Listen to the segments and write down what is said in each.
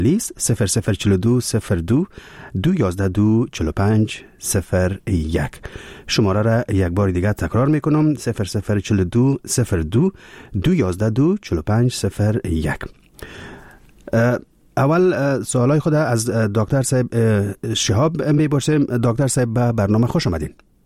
لیس 0042 211 45 01. شماره را یک بار دیگه تکرار میکنم 0042 211 45 01. اول سوالای خود از دکتر صاحب شهاب میپرسیم. دکتر صاحب به برنامه خوش آمدین.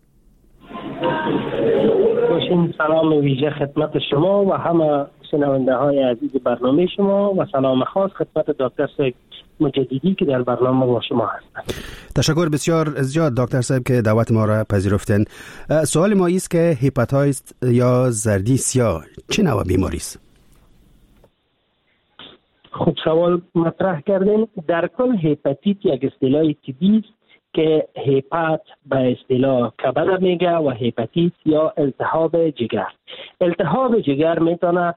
سلام ویژه خدمت شما و همه شنونده های عزیز برنامه شما و سلام خاص خدمت دکتر صاحب مجددی که در برنامه با شما هستند. تشکر بسیار زیاد دکتر صاحب که دعوت ما را پذیرفتین. سوال ما است که هپاتیت یا زردی سیاه چه نوع بیماری است؟ خوب سوال مطرح کردین. در کل هپاتیت یک اصطلاح طبی است که هپات به اصطلاح کبد میگه و هپاتیت یا التهاب جگر. التهاب جگر میتونه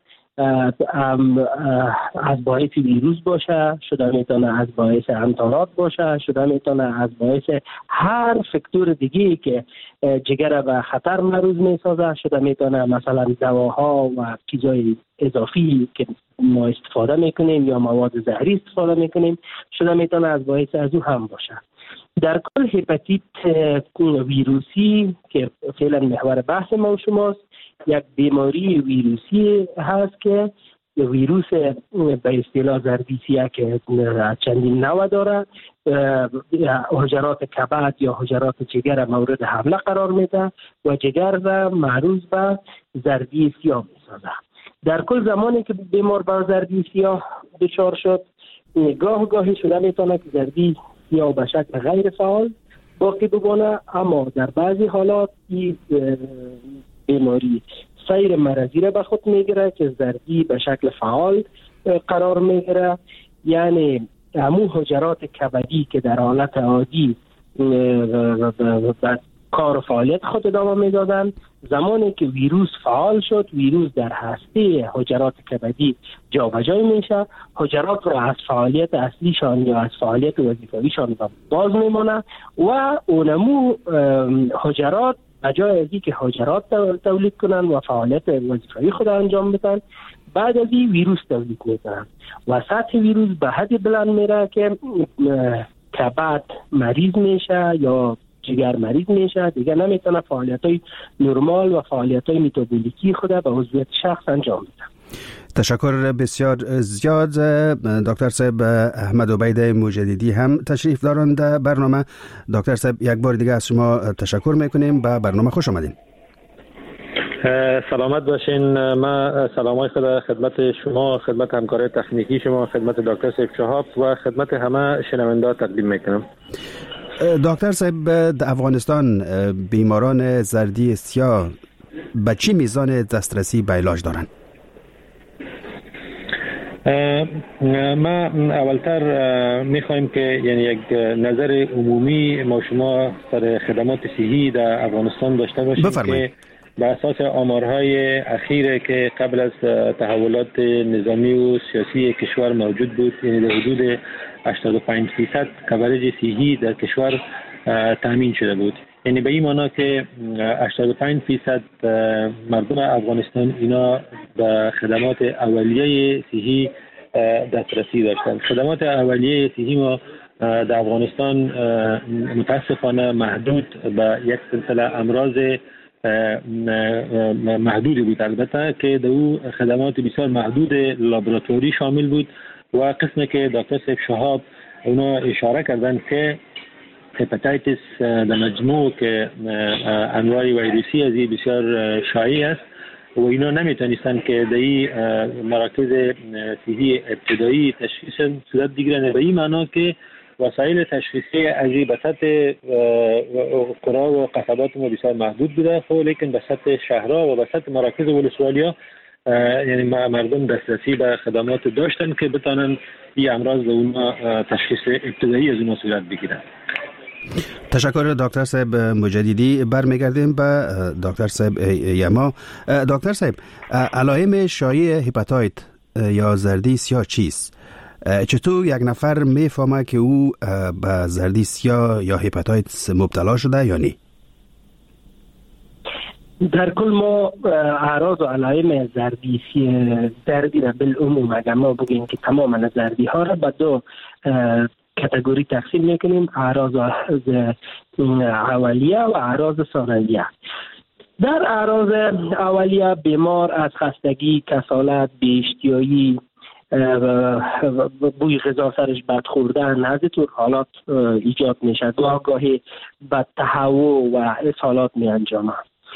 از باعث ویروس باشه، شده میتونه از باعث انتانات باشه، شده میتونه از باعث هر فاکتور دیگه‌ای که جگر به خطر معرض میسازه، شده میتونه مثلا دواها و چیزای اضافی که ما استفاده میکنیم یا مواد زهری استفاده میکنیم، شده میتونه از باعث از او هم باشه. در کل هپاتیت ویروسی که فعلا محور بحث ما و شماست، یک بیماری ویروسی هست که ویروس به اصطلاح زردیسیه که چندین نوع داره، حجرات کبد یا حجرات جگر مورد حمله قرار میده و جگر را معروض به زردی سیاه میسازه. در کل زمانی که بیمار با زردی سیاه دچار شد، گاهی شده میتونه که زردی یا به شکل غیر فعال باقی بمانه، اما در بعضی حالات این بیماری سیر مرضی را به خود میگیره که زردی به شکل فعال قرار میگیره. یعنی همون حجرات کبدی که در حالت عادی کار و فعالیت خود ادامه میدادن، زمانی که ویروس فعال شد، ویروس در هسته حجرات کبدی جابجا میشه، حجرات رو از فعالیت اصلیشان یا از فعالیت وظیفویشان باز میمونه و اونمو حجرات بجای از اینکه حجرات تولید کنن و فعالیت وظیفوی خود انجام بدن، بعد از این ویروس تولید میکنن و سطح ویروس به حد بلند میره که کبد مریض میشه یا جگر مریض میشه، دیگه نمیتونه فعالیت‌های نرمال و فعالیت‌های متابولیکی خود به عضویت شخص انجام بده. تشکر بسیار زیاد. دکتر صاحب احمد عبید مجددی هم تشریف دارند در برنامه. دکتر صاحب یک بار دیگه از شما تشکر میکنیم. به برنامه خوش آمدین. سلامت باشین. من سلامای خدمت شما، خدمت همکار تکنیکی شما، خدمت دکتر صاحب شهاب و خدمت همه شنونده تقدیم میکنم. دکتر صاحب در افغانستان بیماران زردی سیاه به چی میزان دسترسی به علاج دارند؟ ما اولتر میخوایم که یعنی یک نظر عمومی ما شما سر خدمات صحی در افغانستان داشته باشیم. بفرمایید. که به اساس آمارهای اخیره که قبل از تحولات نظامی و سیاسی کشور موجود بود، یعنی در حدود 85% کوریج صحی در کشور تامین شده بود. یعنی به این معنی که 85% مردم افغانستان اینا به خدمات اولیه صحی دسترسی داشتند. خدمات اولیه صحی ما در افغانستان متاسفانه محدود به یک سلسله امراض محدودی بود، البته که در او خدمات بسیار محدود لابراتوری شامل بود و قسمی که دکتر صاحب شهاب اونا اشاره کردن که هپاتیتس در مجموع که انواع ویروسی از این بسیار شایع است و اینا نمیتونستن که در این مراکز صحی ابتدایی تشخیص صورت بگیرن، به این معنا که وسایل تشخیصی از این به سطح قرا و قصبات ما بسیار محدود بوده، خب لیکن به سطح شهرها و به سطح مراکز ولسوالیا یعنی مردم دسترسی به خدمات داشتن که بتانن این امراض و اونا تشخیص ابتدایی از اونا صورت بگیرن. تشکر دکتر صاحب مجددی. برمیگردیم به دکتر صاحب یما. دکتر صاحب، علائم شایع هپاتیت یا زردی سیاه چیست؟ چطور یک نفر میفهمه که او به زردی سیاه یا هپاتیت مبتلا شده یا نه؟ در کل ما اعراض و علائم زردی را بالعموم اگر ما بگیم که تمام زردی ها را به دو کاتگوری تقسیم میکنیم: اعراض اولیه و اعراض ثانویه. در اعراض اولیه بیمار از خستگی، کسالت، بی‌اشتهایی، بوی غذا سرش بد خوردن، از این طور حالات ایجاد میشه. گاهی به تهوع و اسهالات می انجامه.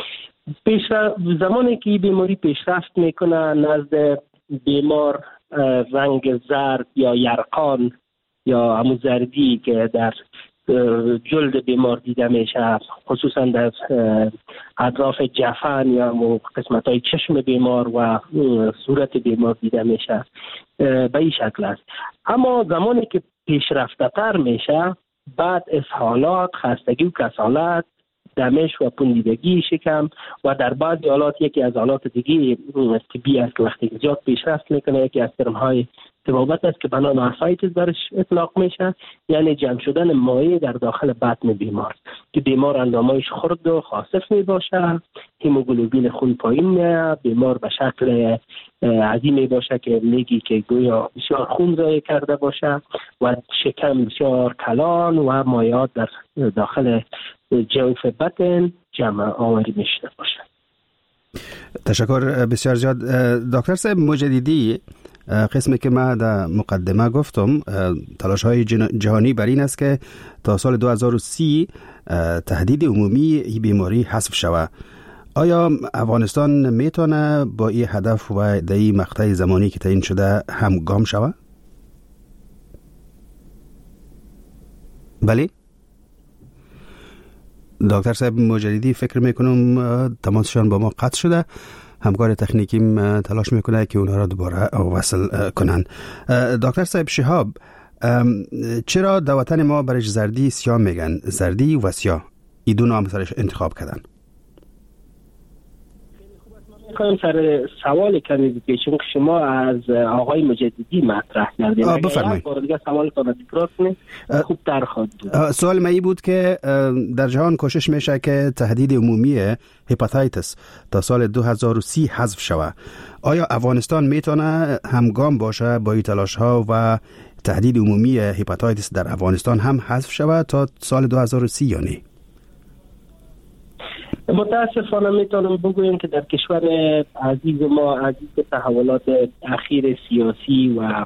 زمانی که بیماری پیشرفت میکنه، نزد بیمار رنگ زرد یا یرقان یا همون زردی که در جلد بیمار دیده میشه، خصوصا در اطراف جفن یا قسمت های چشم بیمار و صورت بیمار دیده میشه، به این شکل است. اما زمانی که پیشرفته تر میشه، بعد اسهالات، خستگی و کسالت، دمش و پوندیدگی شکم و در بعضی حالات یکی از حالات دیگه طبی است که وقتی زیاد پیشرفت میکنه، یکی از ترم‌های طبابت است که به نام اسایتس برش اطلاق میشه، یعنی جمع شدن مایع در داخل بطن بیمار که بیمار اندامایش خرد و خاصف می باشه، هیموگلوبین خون پایین میاد، بیمار به شکل عظیم می باشه که میگی که گویا بسیار خون ضایع کرده باشه و شکم بسیار کلان و مایعات در داخل جوف بطن جمع آوری میشده باشه. تشکر بسیار زیاد. دکتر صاحب مجددی، قسمی که ما در مقدمه گفتم، تلاش های جهانی بر این است که تا سال 2030 تهدید عمومی این بیماری حذف شود. آیا افغانستان میتونه با این هدف و در این مقطع زمانی که تعیین شده همگام شود؟ بله دکتر صاحب مجددی، فکر میکنم تماسشان با ما قطع شده. همکار تکنیکیم تلاش میکنه که اونها را دوباره وصل کنن. دکتر صاحب شهاب، چرا در وطن ما برش زردی سیاه میگن؟ زردی و سیاه، این دو نام سرش انتخاب کردن. میخوایم سر سوال کمی بپیچیم که شما از آقای مجددی مطرح کردید. بفرمایید. بار دیگه سوال کنه تکرار کنید، خوب تر خواهد بود. سوال من بود که در جهان کوشش میشه که تهدید عمومی هپاتیتس تا سال 2030 حذف شود. آیا افغانستان میتونه همگام باشه با این تلاش ها و تهدید عمومی هپاتیتس در افغانستان هم حذف شود تا سال 2030 یا نه؟ متاسفانه میتونم بگویم که در کشور عزیز ما، عزیز تحولات اخیر سیاسی و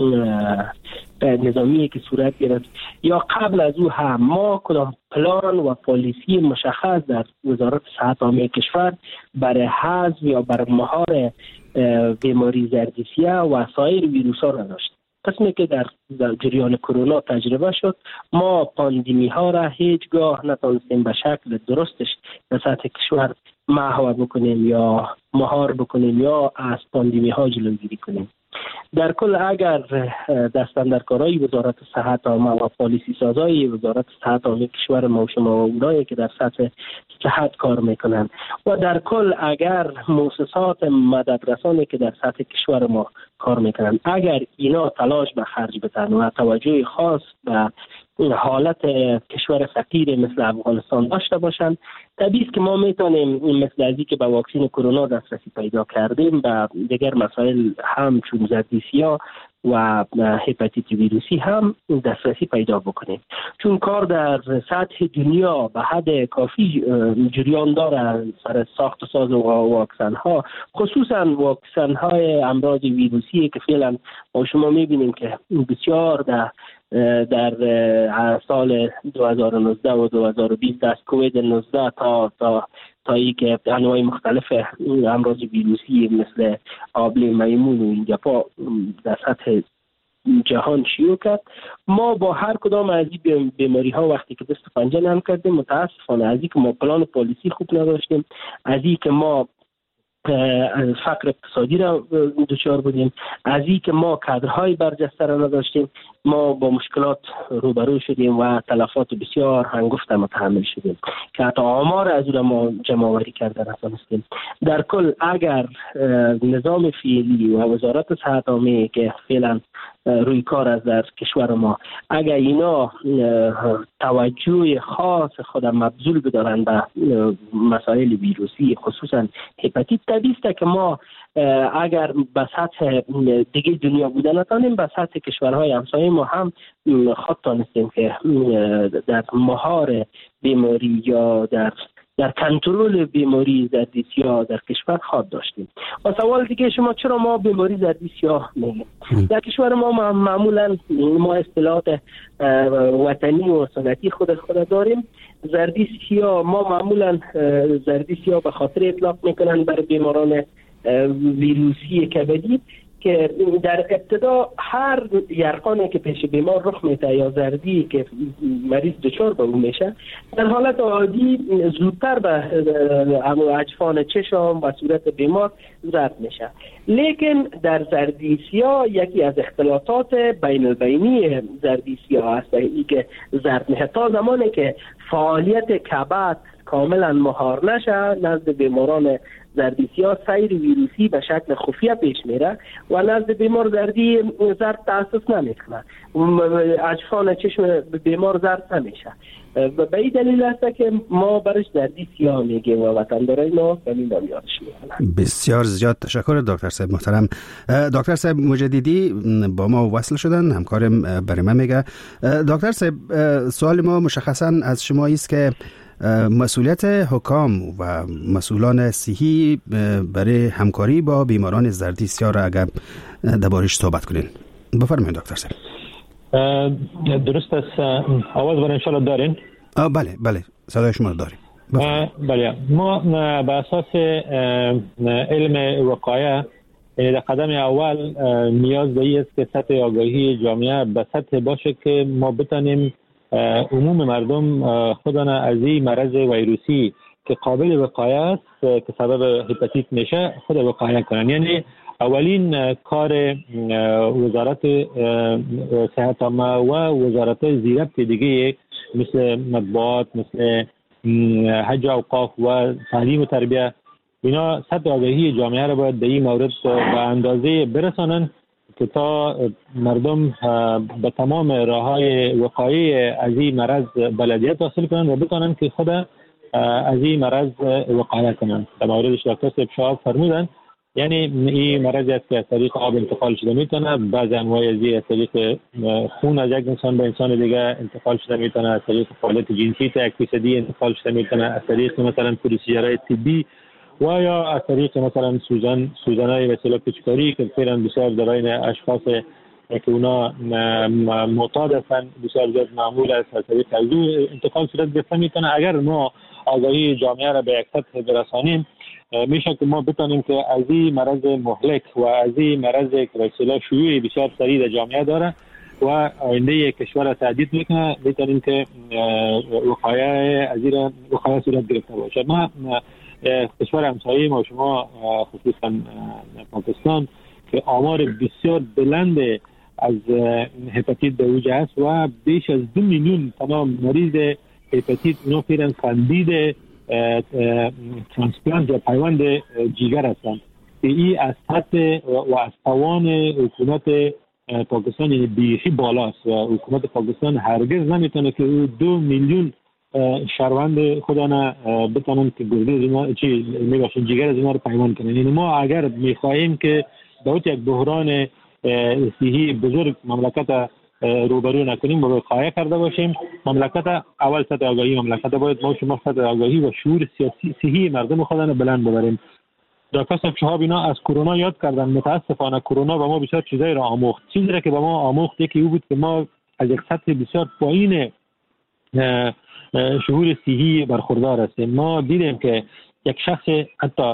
نظامی که صورت گرفت یا قبل از او هم، ما کدام پلان و پالیسی مشخص در وزارت صحت عامه کشور برای حذف یا برای مهار بیماری زردیسیه و سایر ویروس ها نداشت. قسمی که در جریان کرونا تجربه شد، ما پاندمی ها را هیچگاه نتونستیم به شکل درستش در سطح کشور محو بکنیم یا مهار بکنیم یا از پاندمی ها جلوگیری کنیم. در کل اگر دستاندرکارای وزارت صحت عامه و پالیسی سازای وزارت صحت عامه کشور ما و شما و اونایی که در سطح صحت کار میکنن و در کل اگر مؤسسات مددرسانی که در سطح کشور ما کار میکنن، اگر اینا تلاش به خرج بدن و توجه خاص به حالت کشور فقیر مثل افغانستان داشته باشن، طبیعی است که ما میتونیم مثل ازی که به واکسن کرونا دسترسی پیدا کردیم به دیگر مسائل هم چون زردیسیا و هپاتیت ویروسی هم دسترسی پیدا بکنیم. چون کار در سطح دنیا به حد کافی جریان داره سر ساخت و ساز واکسن ها، خصوصا واکسن های امراض ویروسی که فعلا ما شما میبینیم که بسیار در سال 2019 و 2020 از کووید 19 تا ای که انواع مختلف امراض ویروسی مثل آبله میمون و اینجاپا در سطح جهان شیوع کرد، ما با هر کدام از این بیماری ها وقتی که دست پنجه نرم کردیم، متاسفانه از این که ما پلان پالیسی خوب نداشتیم، از این که ما فقر اقتصادی را دچار بودیم، از این که ما کادرهای برجسته را نداشتیم، ما با مشکلات روبرو شدیم و تلفات بسیار هنگفت متحمل شدیم که حتی آمار از اون ما جمع آوری کرده نتونستیم. در کل اگر نظام فعلی و وزارت صحت عامه که فعلا روی کار از در کشور ما، اگر اینا توجه خاص خود مبذول بدارن به مسائل ویروسی خصوصا هپاتیت، طبیعی است که ما اگر به سطح دیگه دنیا بوده نتانیم، به سطح کشورهای همسایه ما هم خود تانستیم که در مهار بیماری یا در کنترل بیماری زردی سیاه در کشور خود داشتیم. و سوال دیگه شما چرا ما بیماری زردی سیاه میگیم؟ در کشور ما معمولا ما اصطلاحات وطنی و سنتی خود داریم. زردی سیاه ما معمولا زردی سیاه به خاطر اطلاق میکنن برای بیماران ویروسی کبدی که در ابتدا هر یرقانی که پیش بیمار رخ میده یا زردی که مریض دچار به اون میشه، در حالت عادی زودتر به اجفان چشم و صورت بیمار زرد میشه. لیکن در زردی سیاه یکی از اختلاطات بین البینی زردی سیاه هست ای که زرد میشه تا زمانی که فعالیت کبد کاملا مهار نشه نزد بیماران زردی سیاه سیر ویروسی به شکل خفیه پیش میره و نزد بیمار زردی زرد تأسس نمیکنه، اجفان چشم بیمار زرد نمیشه. به این دلیل است که ما برش زردی سیاه میگیم و وطندارای ما به این نام یادش میکنن. بسیار زیاد تشکر دکتر صاحب محترم. دکتر صاحب مجددی با ما وصل شدن، همکارم برای من میگه. دکتر صاحب سوال ما مشخصا از شما است که مسئولیت حکام و مسئولان صحی برای همکاری با بیماران زردی سیاه را اگر دربارش صحبت کنین بفرمایید دکتر صاحب. درست است. آواز برای انشاءالله دارین؟ بله صدای شما داریم. بله، ما به اساس علم وقایه در قدم اول نیاز به این است که سطح آگاهی جامعه به سطح باشه که ما بتانیم عموم مردم خودشان از این مرض ویروسی که قابل وقایه است که سبب هپاتیت میشه خود وقایه کنن. یعنی اولین کار وزارت صحت عامه و وزارت زیربط دیگه مثل مطبوعات، مثل حج و اوقاف و تعلیم و تربیه، اینا سطح آگاهی جامعه را باید به این مورد به اندازه برسانن که تا مردم به تمام راه‌های وقایع از این مرض بلدیت حاصل کنن و بتونن که خود از این مرض وقایه کنن. در موردش دکتر صاحب شهاب فرمودن، یعنی این مرضی است که از طریق آب انتقال شده میتونه، بعضی انواع از طریق خون از یک انسان به انسان دیگه انتقال شده میتونه، از طریق فعالیت جنسی تا 1% انتقال شده میتونه، از طریق مثلا پروسیجرهای طبی و یا از طریق مثلا سوزن‌های وسیله پیچکاری که فعلا بسیار در بین اشخاص که اونا معتاد هستن بسیار زیاد معمول است از طریق انتقال صورت گرفته میتونه. اگر ما آگاهی جامعه را به یک سطح برسانیم میشه که ما بتانیم که از این مرض مهلک و از این مرض که به اصطلاح شیوع بسیار سریع در جامعه داره و آینده کشور را تهدید میکنه بتانیم که وقایع از این وقایع صورت گرفته باشه. ما کشور همسایه ما شما خصوصا پاکستان که آمار بسیار بلند از هپاتیت در اوج است و بیش از 2 میلیون تمام مریض هپاتیت اونا فعلا کاندید ترانسپلانت یا پیوند جگر هستند که این از سطح و از توان حکومت پاکستان یعنی بیخی بالاست و حکومت پاکستان هرگز نمیتونه که 2 میلیون شهروند خودانه بتونن که گرده از اینا جگر از اینا رو پیوند کنن. یعنی ما اگر میخواهیم که باید یک بحران صحی بزرگ مملکت روبرو نکنیم و وقایه کرده باشیم، مملکت اول سطح آگاهی مملکت باید ما شما سطح آگاهی و شعور سیاسی صحی مردم خودانه بلند ببریم. دکتر صاحب شهاب اینا از کرونا یاد کردن. متاسفانه کرونا به ما بسیار چیزایی را آموخت. چیزی را که به ما آموخت یکی او بود که ما از یک سطح بسیار پایین شعور صحی برخوردار هستیم. ما دیدیم که یک شخص حتی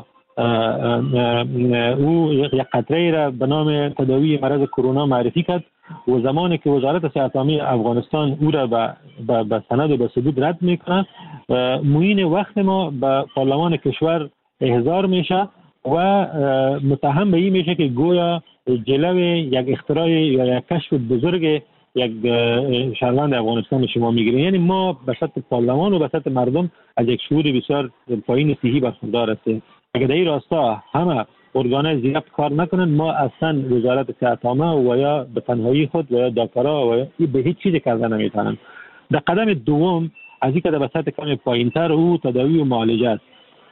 او یک قطره را به نام تداوی مرض کرونا معرفی کرد و زمانی که وزارت صحت عامه افغانستان او را به سند و به ثبوت رد میکنه معین وقت ما به پارلمان کشور احضار میشه و متهم به این میشه که گویا جلو یک اختراع یا یک کشف بزرگ یک شهروند افغانستان شما میگیریم. یعنی ما به سطح پارلمان و به سطح مردم از یک شعور بسیار پایین صحی برخوردار هستیم. اگر در این راستا همه ارگان‌های زیربط کار نکنن ما اصلا وزارت صحت عامه و یا به تنهایی خود و یا دکترها و به هیچ چیزی کرده نمیتونن. در قدم دوم از این که در سطح کم پایین‌تر او تداوی و معالجه است.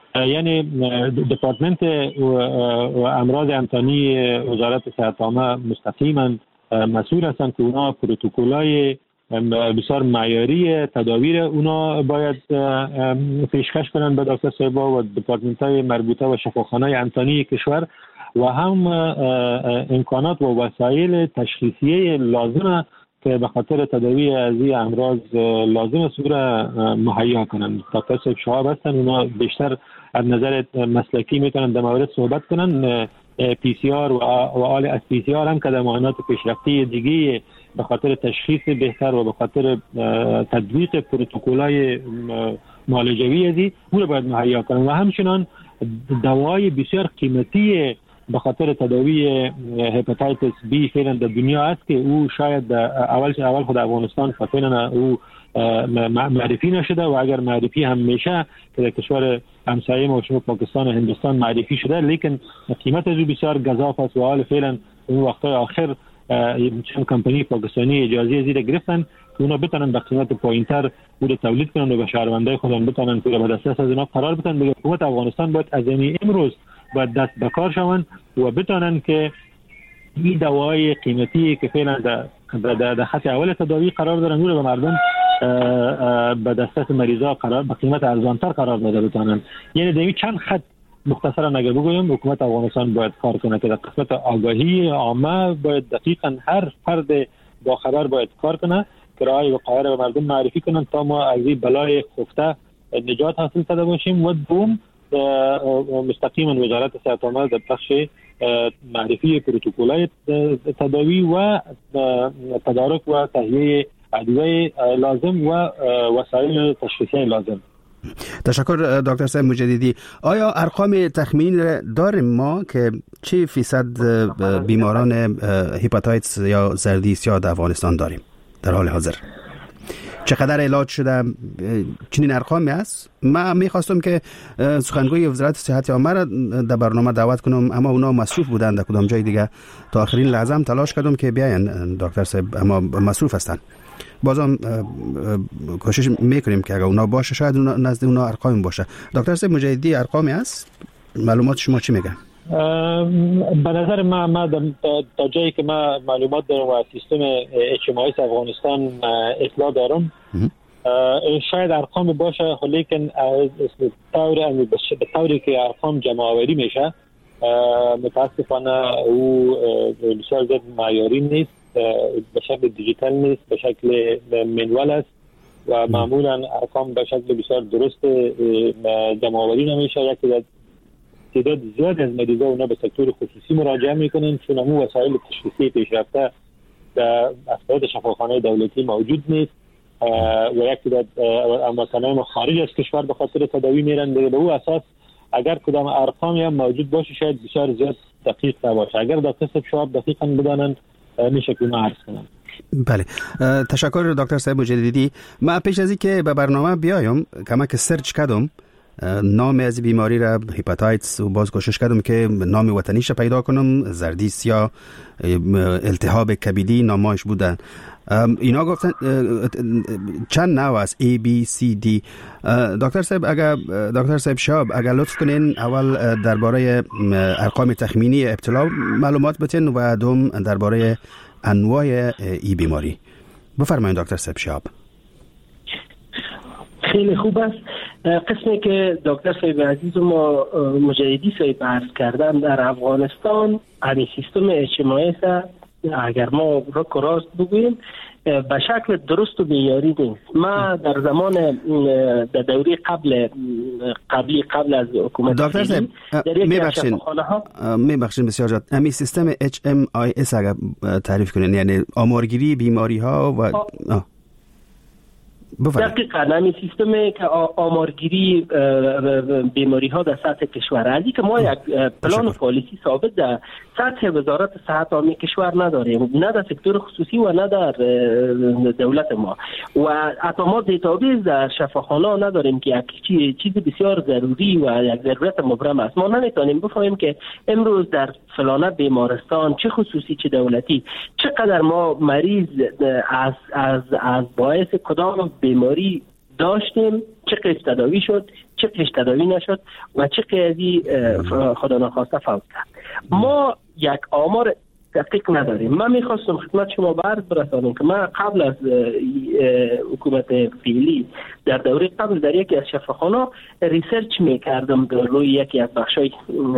یعنی دپارتمنت و امراض انتانی وزارت صحت عامه مستقیما مسئول هستند که اونا پروتکل‌های بسیار معیاری تداویر اونا باید پیشکش کنند به دکتر صاحبا و دپارتمنت‌های مربوطه و شفاخانه‌های انتانی کشور و هم امکانات و وسایل تشخیصی لازمه که به خاطر تداوی از این امراض لازم است او را مهیا کنند. دکتر صاحب شهاب هستن، اونا بیشتر از نظر مسلکی میتونن در مورد صحبت کنن. پی سی آر و آل از پی سی آر هم که در معاینات پیشرفته دیگه به خاطر تشخیص بهتر و به خاطر تطبیق پروتکل‌های معالجوی ازی او را باید مهیا کنند و همچنان دوای بسیار قیمتی به خاطر تداوی هپاتیتس بی فعلا در دنیا است که او شاید اول خود افغانستان فعلا او معرفی نشده و اگر معرفی هم میشه که در کشور همسایه ما شما پاکستان و هندوستان معرفی شده، لیکن قیمت از او بسیار گزاف است و حال فعلا اون وقتای آخر چند کمپانی پاکستانی اجازه زیر گرفتن که اونا بتونن به قیمت پایینتر او تولید کنن و به شهروندای خودشون بتونن که به دسترس از اونا قرار بدن. به حکومت افغانستان باید از امروز باید دست به کار شوند و بتونن که این دوای قیمتی که فعلا در خط اول تداوی قرار دارن او رو به مردم به دسترس مریضا به قیمت ارزانتر قرار بده بتونن. یعنی در این چند خط مختصرا اگر بگویم حکومت افغانستان باید کار کنه که در قسمت آگاهی عامه باید دقیقاً هر فرد با خبر باید کار کنه که راه وقایع رو به مردم معرفی کنن تا ما از این بلای خفته نجات حاصل کرده باشیم. و دوم مستقیما وزارت صحت عامه در بخش معرفی پروتکل‌های تداوی و تدارک و تهیه ادویه لازم و وسایل تشخیصی لازم. تشکر دکتر صاحب مجددی. آیا ارقام تخمینی داریم ما که چه فیصد بیماران هپاتیتس یا زردیس یا در افغانستان داریم در حال حاضر؟ چقدر علاج شده؟ چنین ارقامی است؟ من میخواستم که سخنگوی وزارت صحت عامه را در برنامه دعوت کنم، اما اونا مصروف بودند در کدام جای دیگه. تا آخرین لحظه هم تلاش کردم که بیاین دکتر صاحب، اما مصروف هستند. بازم کوشش میکنیم که اگر اونا باشه شاید نزد اونا ارقامی باشه. دکتر صاحب مجددی ارقامی است؟ معلومات شما چی میگه؟ به نظر ما تا جایی که ما معلومات دارم و سیستم HMIS افغانستان اطلاع دارم شاید ارقام باشه، لیکن به طوری که ارقام جمع آوری میشه متاسفانه او بسیار زیاد معیاری نیست، به شکل دیجیتال نیست، به شکل منوال است و معمولا ارقام به شکل بسیار درست جمع آوری نمیشه. یکی تعداد زیاد از مریضا اونا به سکتور خصوصی مراجعه میکنن چون همون وسایل تشخیصی پیشرفته در افراد شفاخانه دولتی موجود نیست و یک تعداد امواتنان خارج از کشور به خاطر تداوی میرن. به او اساس اگر کدام ارقامی هم موجود باشه شاید بسیار زیاد دقیق نباشه. اگر دکتر صاحب شهاب دقیقاً بدانند میشه که ما عرض کنم. بله، تشکر دکتر صاحب مجددی. من پیش از اینکه به برنامه بیایم کمک سرچ کردم نام از بیماری را هپاتیتس و باز کوشش کردم که نام وطنیش پیدا کنم. زردیس یا التهاب کبدی نامش بودن. اینا گفتن چند نوع است A B C D. دکتر صاحب شهاب اگر لطف کنین اول درباره ارقام تخمینی ابتلا معلومات بتین و دوم درباره انواع ای بیماری بفرمایید. دکتر صاحب شهاب. خیلی خوب است. قسمی که دکتر صاحب عزیز ما مجددی صاحب عرض کردن در افغانستان همین سیستم HMIS اگر ما راست بگوییم به شکل درست و معیاری نیست. ما در زمان در دوره قبل از حکومت دکتر صاحب میبخشین بسیار جد همین سیستم HMIS اگر تعریف کنین یعنی آمارگیری بیماری ها و دقیقاً همین سیستمی که آمارگیری بیماری ها در سطح کشور است که ما یک پلان و پالیسی ثابت در سطح وزارت صحت عامه کشور نداریم، نه در سکتور خصوصی و نه در دولت ما و حتی ما دیتابیس در شفاخانه نداریم که یک چیز بسیار ضروری و یک ضرورت مبرم است. ما نمیتونیم بفهمیم که امروز در فلانه بیمارستان چه خصوصی چه دولتی چقدر ما مریض از باعث کدام بیماری داشتیم، چه قسم تداوی شد، چقدرش تداوی نشد و چقدر خدا نخواسته فوت کرد. ما یک آمار دقیق نداریم. من میخواستم خدمت شما عرض برسانم که من قبل از حکومت فعلی در دوره قبل در یکی از شفاخانه ریسرچ میکردم در روی یکی از بخشای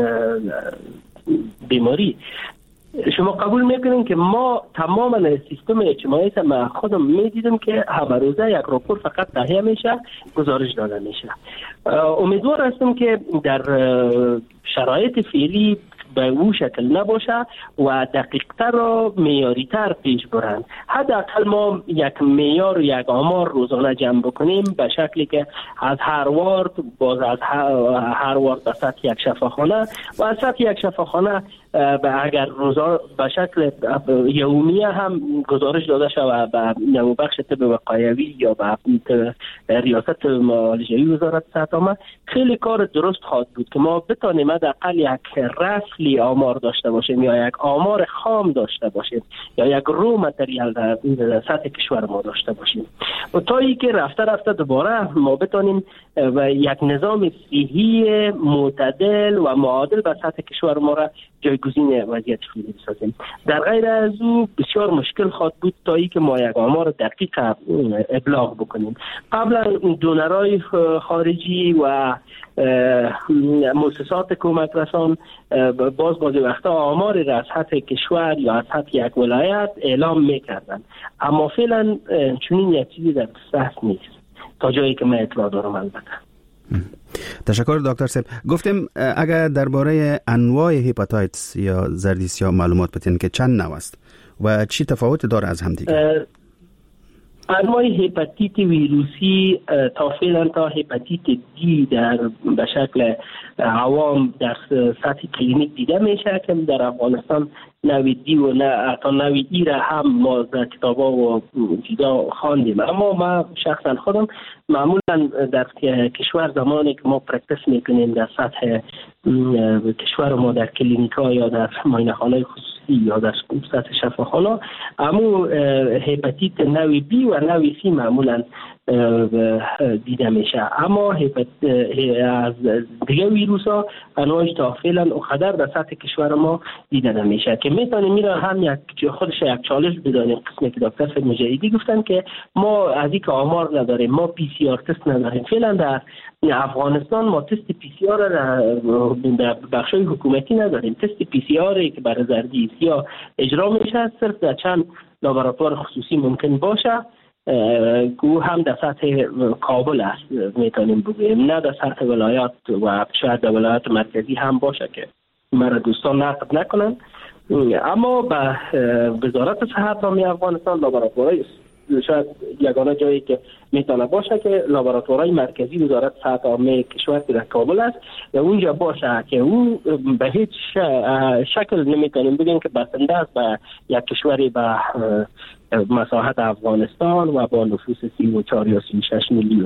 بیماری. شما قبول میکنین که ما تماما سیستم اجتماعی ما خودم میدیدم که هر روزه یک راپور فقط تهیه میشه، گزارش داده میشه. امیدوار هستم که در شرایط فعلی به او شکل نباشه و دقیق‌تر و معیاری‌تر پیش برند. حداقل ما یک معیار و یک آمار روزانه جمع بکنیم به شکلی که از هر وارد باز از هر وارد به سطح یک شفاخانه و از سطح یک شفاخانه اگر روزانه به شکل یومیه هم گزارش داده شود به بخش طب وقایوی یا به ریاست معالجه‌ای وزارت صحت عامه، خیلی کار درست خواهد بود که ما بتانیم حداقل یک رسلی آمار داشته باشیم یا یک آمار خام داشته باشیم یا یک رو متریال در سطح کشور ما داشته باشیم و تا ای که رفته دوباره ما بتانیم و یک نظام صحی معتدل و معادل به سطح کشور ما را جایگزین وضعیت فعلی بسازیم. در غیر از او بسیار مشکل خواهد بود تا ای که ما یک آمار دقیق ابلاغ بکنیم. قبلا دونرهای خارجی و مؤسسات کمک رسان بعضی وقتا آمار را از سطح کشور یا از سطح یک ولایت اعلام میکردن، اما فعلا چنین یک چیزی در دسترس نیست تا جایی که من اطلاع دارم. البته تشکر دکتر صاحب. گفتیم اگر درباره انواع هپاتایتس یا زردیسیا معلومات بدین که چند نوع است و چی تفاوت داره از هم دیگه؟ انواع هپاتیت ویروسی تا فعلا تا هپاتیت دی در به شکل عوام در سطح کلینیک دیده میشه که در افغانستان نوع دی و نوع ای را هم ما در کتابا و جدا خواندیم، اما ما شخصا خودم معمولا در کشور زمانی که ما پرکتس میکنیم در سطح کشور ما در کلینیک ها یا در معاینه‌خانه‌های خصوصی یا در سطح شفاخانه امو هپاتیت نوع بی و نوع سی معمولا دیده میشه، اما از دیگه ویروس ها انواعش تا فعلا اونقدر در سطح کشور ما دیده نمیشه که میتونیم میرا هم یک خودش یک چالش بدانیم. قسمی که دکتر فیلم مجاهدی گفتن که ما از این که آمار نداریم، ما پی سی آر تست نداریم. فعلا در افغانستان ما تست پی سی آر در بخشای حکومتی نداریم. تست پی سی آر که برای زردیسیا اجرا میشه صرف در چند لابراتوار خصوصی ممکن باشه که هم در سطح کابل است میتونیم بگوییم، نه در سطح ولایات و شاید در ولایات مرکزی هم باشه که مرا دوستان نقد نکنن. اما به وزارت صحت عامه افغانستان لابراتوارهای شاید یگانه جایی که میتونه باشه که لابراتوارهای مرکزی وزارت صحت عامه کشور که در کابل است و اونجا باشه که او به هیچ شکل نمیتونیم بگیم که بسنده است به یک کشوری به مساحت افغانستان و با نفوس 34 یا 36 میلیون.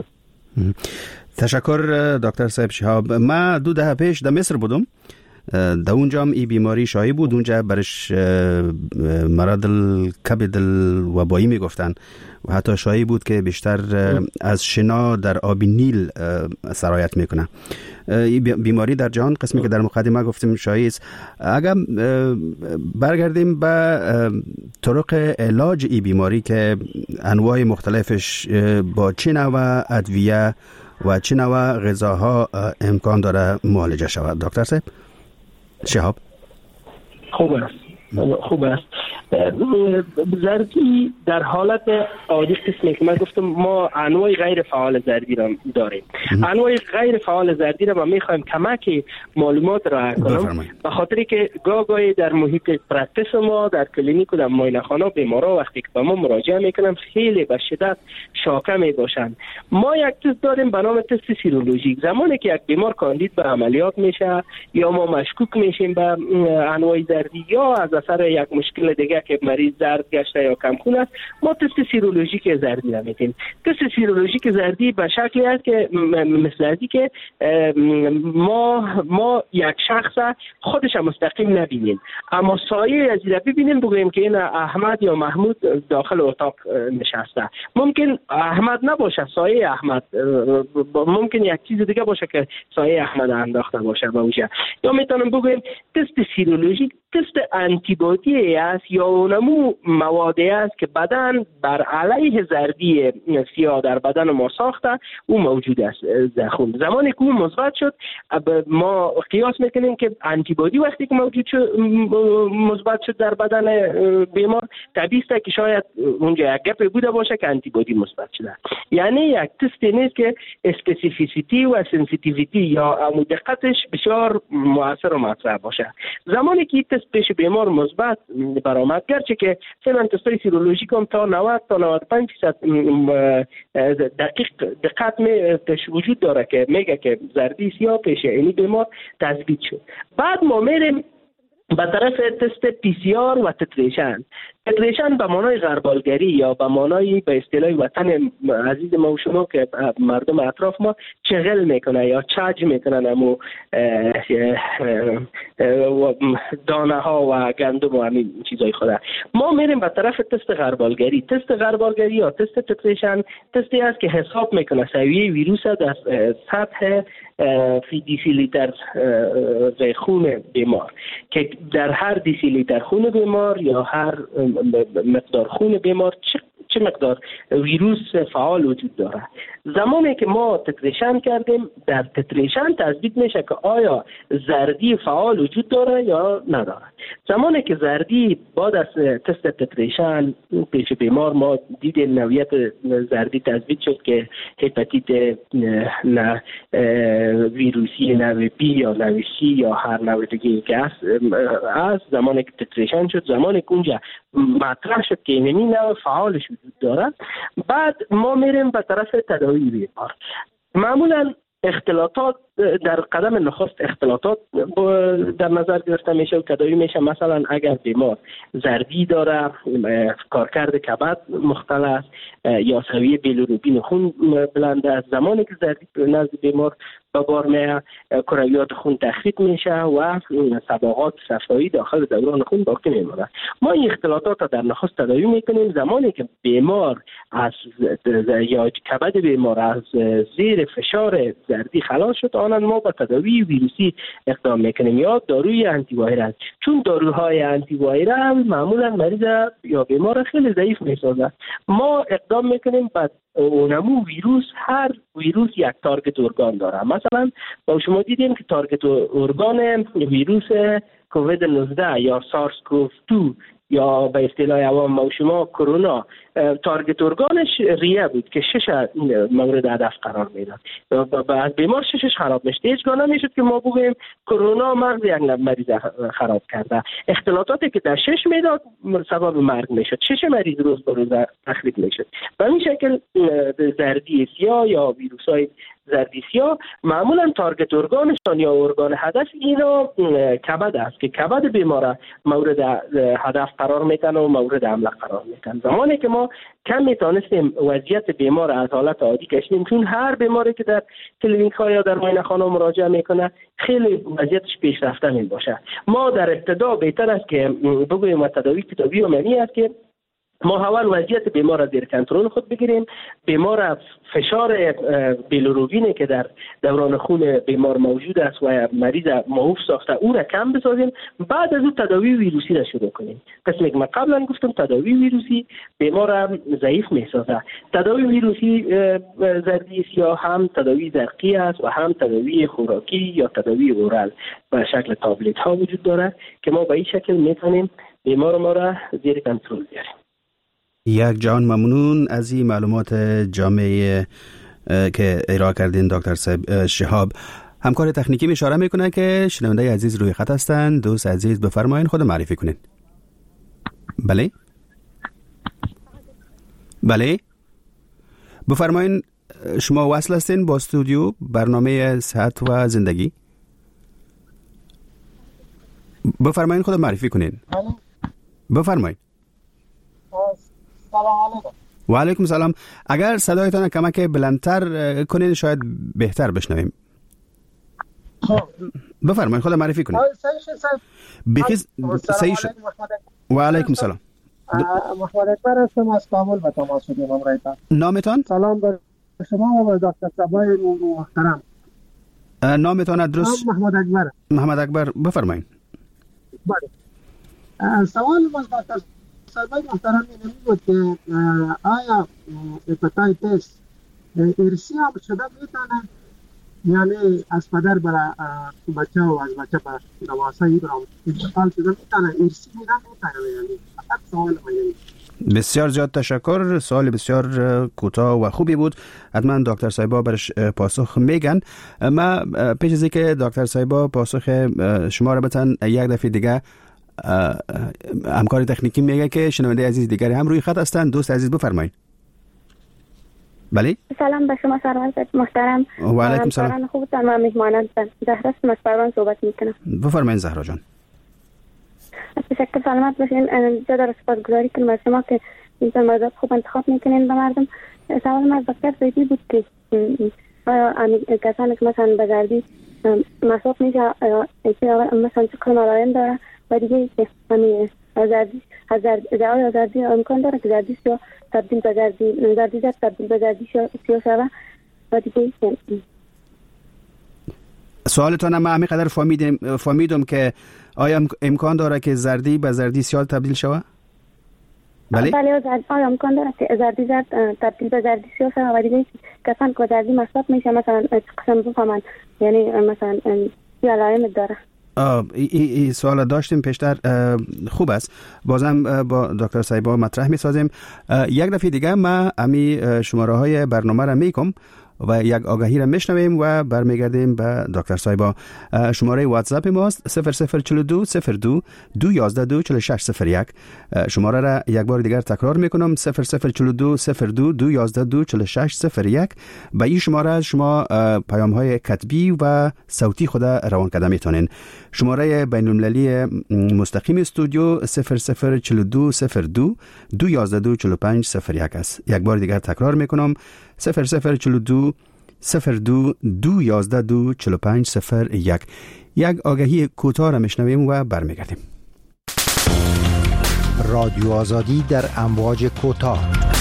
تشکر دکتر صاحب شهاب. ما 2 دهه پیش در مصر بودم، در اونجا هم این بیماری شایع بود. اونجا برش مرض الکبد الوبایی میگفتن و حتی شایع بود که بیشتر از شنا در آب نیل سرایت میکنه. این بیماری در جهان قسمی که در مقدمه گفتیم شایع است. اگر برگردیم به طرق علاج این بیماری که انواع مختلفش با چه نوع ادویه و چه نوع غذاها امکان داره معالجه شود دکتر صاحب شهاب؟ خوب است. زردی در حالت عادی قسمی که من گفتم ما انواع غیر فعال زردی را داریم. انواع غیر فعال زردی را ما میخوایم کمک معلومات را کنم به خاطری که گاهی در محیط پرکتس ما در کلینیک و در معاینه‌خانه بیمارا وقتی که به ما مراجعه میکنن خیلی به شدت شاکه میباشند. ما یک تست داریم به نام تست سیرولوژیک. زمانی که یک بیمار کاندید به عملیات میشه یا ما مشکوک میشیم به انواع زردی یا از سر یک مشکل دیگه که مریض زرد گشته یا کمخون است، ما تست سیرولوژیک زردی را میتیم. تست سیرولوژیک زردی به شکلی است که مثل ازی که ما یک شخص خودش مستقیم نبینیم، اما سایه از را ببینیم، بگوییم که این احمد یا محمود داخل اتاق نشسته. ممکن احمد نباشه، سایه احمد، ممکن یک چیز دیگه باشه که سایه احمد انداخته باشه به اوجه. یا میتونم بگویم تست سیرولوژیک تست آنتیبادی است یا اونمو موادی است که بدن بر علیه زردی سیاه در بدن ما ساخته او موجود است در خون. زمانی که اون مثبت شد ما قیاس میکنیم که آنتیبادی وقتی که موجود شد مثبت شد در بدن بیمار، طبیعی است که شاید اونجا یک گپ بوده باشه که آنتیبادی مثبت شده. یعنی یک تست نیست که اسپسیفیسیتی و سنسیتیویتی یا دقتش بسیار مؤثر و مطرح باشه. زمانی که تست پیش بیمار مثبت برآمد، گرچه که فعلا تستای سیرولوژیک هم تا 90 تا 95% دقت پیش وجود داره که میگه که زردی سیاه پیش اینی بیمار تثبیت شد. بعد ما میریم به طرف تست پی سی آر و تتریشن. تتریشن به معنای غربالگری یا به معنای به اصطلاح وطن عزیز ما و شما که مردم اطراف ما چغل میکنه یا چاج میکنن امو دانه ها و گندم و همین چیزای خوده. ما میریم به طرف تست غربالگری. تست غربالگری یا تست تتریشن تستی است که حساب میکنه سویه ویروس در سطح فی دیسی لیتر خون بیمار، که در هر دیسی لیتر خون بیمار یا هر مقدار خون بیمار چه مقدار ویروس فعال وجود داره. زمانی که ما تتریشن کردیم، در تتریشن تثبیت میشه که آیا زردی فعال وجود داره یا نداره. زمانی که زردی بعد از تست تتریشن پیش بیمار ما دیدیم نوعیت زردی تثبیت شد که هپاتیت ویروسی نوع بی یا نوع سی یا هر نوع دیگه که از زمانی که تتریشن شد، زمانی که اونجا مطرح شد که این نوع فعالش وجود داره، بعد ما میریم به طرف تداوی بیمار. معمولا اختلاطات در قدم نخست اختلاطات در نظر گرفته میشه و تداوی میشه. مثلا اگر بیمار زردی داره، کارکرد کبد مختل است یا سویه بیلیروبین خون بلند است، زمانی که زردی نزد بیمار به بار میاد، کرویات خون تخریب میشه و صبغات صفایی داخل دوران خون باقی میمونه. ما این اختلاطات را در نخست تداوی میکنیم. زمانی که بیمار از یا کبد بیمار از زیر فشار زردی خلاص شد، آنان ما با تداوی ویروسی اقدام میکنیم یا داروی آنتی وایرال، چون داروهای آنتی وایرال معمولا مریض یا بیمار خیلی ضعیف میسازه. ما اقدام میکنیم بعد اونمو ویروس، هر ویروس یک تارگت ارگان داره. مثلا با شما دیدیم که تارگت ارگان ویروس کووید 19 یا سارس کوو 2 یا به اصطلاح عوام ما شما کرونا، تارگت ارگانش ریه بود که 6 مورد هدف قرار میداد. بعد بیمار 6 خراب میشد. هیچ گونه نمیشد که ما بگوییم کرونا مغز یک مریض خراب کرده. اختلاطاتی که در 6 میداد سبب مرگ میشد. 6 مریض روز به روز تخلیق میشد. به این شکل زردی سیاه یا ویروسای زردی سیاه معمولا تارگت ارگانشان یا ارگان هدف اینا کبد است که کبد بیمار مورد هدف قرار میتن و مورد حمله قرار میتن. زمانی که ما کم میتونستیم وضعیت بیمار از حالت عادی کشیم، چون هر بیماری که در کلینیک ها یا در معاینه خانه مراجعه میکنه خیلی وضعیتش پیشرفته می باشه. ما در ابتدا بهتر است که بگوییم تداوی کتابی و معنی است که ما اول وضعیت بیمار را زیر کنترل خود بگیریم، بیمار فشار بیلیروبینی که در دوران خون بیمار موجود است و مریض معوف ساخته او را کم بسازیم، بعد از اون تداوی ویروسی را شروع کنیم. قسمی که من قبلا گفتم تداوی ویروسی بیمار را ضعیف میسازه. تداوی ویروسی زردی سیاه هم تداوی زرقی است و هم تداوی خوراکی یا تداوی اورال به شکل تابلت ها وجود داره که ما به این شکل میتونیم بیمار ما را زیر کنترل بیاریم. یک جان ممنون از این معلومات جامع که ارائه کردین دکتر صاحب شهاب. همکار تکنیکی اشاره میکنه که شنونده عزیز روی خط هستند. دوست عزیز بفرمایید خود معرفی کنین. بله بله بفرمایید، شما وصل هستین با استودیو برنامه صحت و زندگی. بفرمایید خود معرفی کنین. بفرمایید. سلام علیکم. و علیکم سلام. اگر صدایتان کمک بلندتر کنید شاید بهتر بشنویم. بفرمایید، خود معرفی کنید. و علیکم سلام. محمد اکبر هستم از کابل به تماس شدیم امروز. نامتان؟ سلام بر شما و دکتر صبای محترم. نامتان درست؟ محمد اکبر. محمد اکبر، بفرمایید. بله. سوال از دکتر صبای محترم این بود که آیا هپاتیتس ارثی هم شده میتونه، یعنی از پدر برای بچه و از بچه به نواسایی برام انتقال شده میتونه، ارثی میتونه، یعنی فقط سوال ما. بسیار زیاد تشکر. سوال بسیار کوتاه و خوبی بود. حتما دکتر صایبا برش پاسخ میگن. ما پیش از اینکه دکتر صایبا پاسخ شما را بتن یک دفعه دیگه همکار تکنیکی میگه که شنونده عزیز دیگری هم روی خط هستند. دوست عزیز بفرمایید. بله. سلام به شما سرورزاد محترم. و علیکم سلام. خوبتان و میهمانانتان. زهرا هستم از پروان صحبت میکنم. بفرمایید زهرا جان. بسیار سلامت باشین. جدا سپاسگزاری کنم از شما که این موضوعات خوب انتخاب میکنین به مردم. سوال من از دکتر زیدی بود که کسانی که مثلا به زردی مصرف میشه مثلا چه ملایم داره و دیگه که همین زردی امکان داره که زردی سیاه تبدیل به زردی زرد تبدیل به زردی سیاه شده و دیگه سوالتان ما همین قدر فهمیدم که آیا امکان داره که زردی به زردی سیاه تبدیل شود؟ بله؟ بله آیا امکان داره که زردی زرد تبدیل به زردی سیاه شود و دیگه کسان که زردی مصرف میشه مثلا قسم بفهمن یعنی مثلا چه علائم داره؟ این سوال داشتیم پیشتر. خوب است، بازم با دکتر صایبا مطرح می‌سازیم. یک دفعه دیگه ما امی شماره های برنامه را میگم و یک آگهی را میشنویم و برمیگردیم به دکتر صایبا. شماره واتساپ ماست 0042 02 211 24601. شماره را یک بار دیگر تکرار میکنم 0042 02 211 24601. به این شماره شما پیام های کتبی و صوتی خود روان کرده میتونین. شماره بین المللی مستقیم استودیو 0042 02 211 24501 است. یک بار دیگر تکرار میکنم 0042 02 211 24501. یک آگهی کوتاه را میشنویم و برمیگردیم. رادیو آزادی در امواج کوتاه.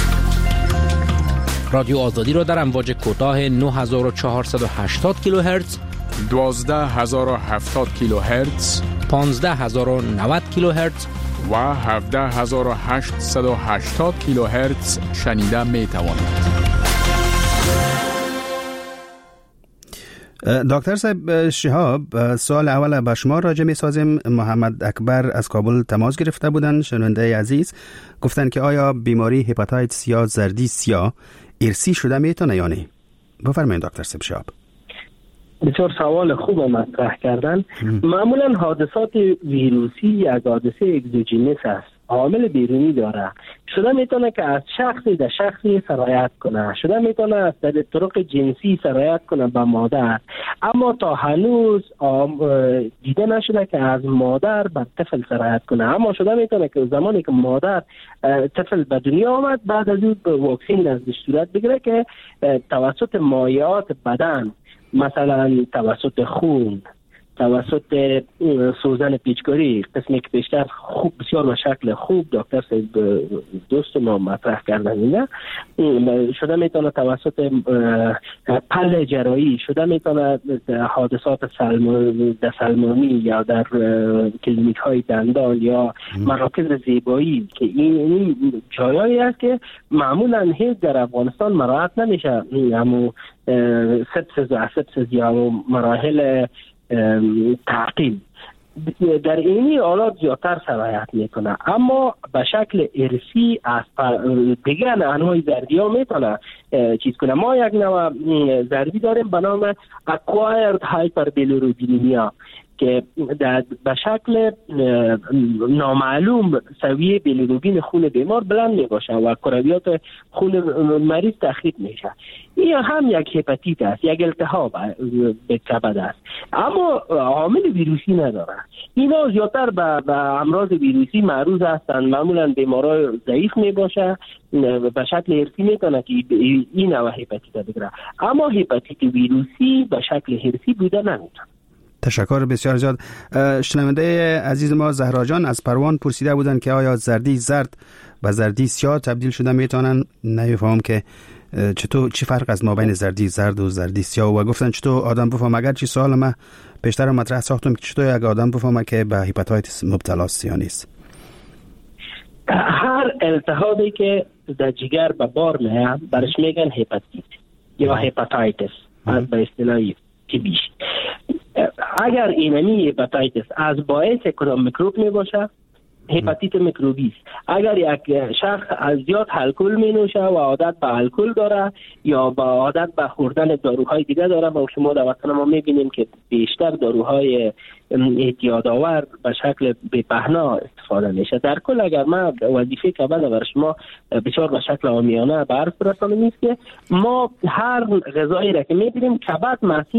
رادیو آزادی را در امواج کوتاه 9480 کیلوهرتز، 12070 کیلوهرتز، 15090 کیلوهرتز و 17880 کیلوهرتز شنیده می توانید. دکتر صاحب شهاب، سوال اول به شما راجع می سازیم. محمد اکبر از کابل تماس گرفته بودن، شنونده عزیز گفتن که آیا بیماری هپاتیتس یا زردی سیاه ارثی شده میتونه یا نه؟ بفرمایید دکتر صاحب شهاب. بسیار سوال خوب مطرح کردن. معمولا حادثات ویروسی یک حادثه اگزوژینس است، عامل بیرونی داره. شده میتونه که از شخصی در شخصی سرایت کنه، شده میتونه از طرق جنسی سرایت کنه به مادر، اما تا هنوز دیده نشده که از مادر به طفل سرایت کنه. اما شده میتونه که زمانی که مادر طفل به دنیا آمد بعد از اون واکسین ازش صورت بگیره که توسط مایعات بدن، مثلا توسط خون، توسط سوزن پیچکاری، قسمی که بیشتر خوب بسیار به شکل خوب دکتر صاحب دوست ما مطرح کردن اینه، شده میتونه توسط پل جراحی، شده میتونه حادثات سلمانی یا در کلینیک های دندان یا مراکز زیبایی که این جایایی است که معمولا هیچ در افغانستان مراعات نمیشه، همون سپسیس یا مراحل تعقیم در اینی حالات زیادتر سرایت میکنه. اما به شکل ارثی از دیگه انواع زردی ها میتونه چیز کنه. ما یک نوع زردی داریم به نام اکوایرد هایپربیلیروبینیا. که به شکل نامعلوم سویه بیلیروبین خون بیمار بلند می باشه و کرویات خون مریض تخریب میشه. این هم یک هپاتیت است، یک التهاب به کبد است، اما عامل ویروسی نداره. اینا زیادتر به امراض ویروسی معروض هستند. معمولا بیمارای ضعیف می باشه، به شکل ارثی میتونه که این نوع هپاتیت بگیره، اما هپاتیت ویروسی به شکل ارثی بوده نمیتونه. تشکر بسیار زیاد. شنونده عزیز ما زهرا جان از پروان پرسیده بودن که آیا زردی زرد و زردی سیاه تبدیل شده میتونن؟ نمیفهم که چطور چی فرق از ما بین زردی زرد و زردی سیاه، و گفتن چطور آدم بفهمه. اگر چی سوال ما بیشتر مطرح ساختم که چطور یک آدم بفهمه که به هپاتیتس مبتلا است یا نیست. هر التهابی که در جگر به بار میاد برش میگن هپاتیت یا هپاتیتس از به اصطلاح طبیش. اگر اینمی هپاتیتس از باعث کدام میکروب می باشه، هپاتیت میکروبی است. اگر یک شخص از زیاد الکل می نوشه و عادت به الکل داره یا با عادت به خوردن داروهای دیگه داره، و شما در وطن ما می بینیم که بیشتر داروهای اعتیادآور به شکل بی‌پهنا استفاده میشه. در کل اگر ما وظیفه کبد برای شما بسیار به شکل عامیانه به عرض برسانم است که ما هر غذایی را که می‌بینیم کبد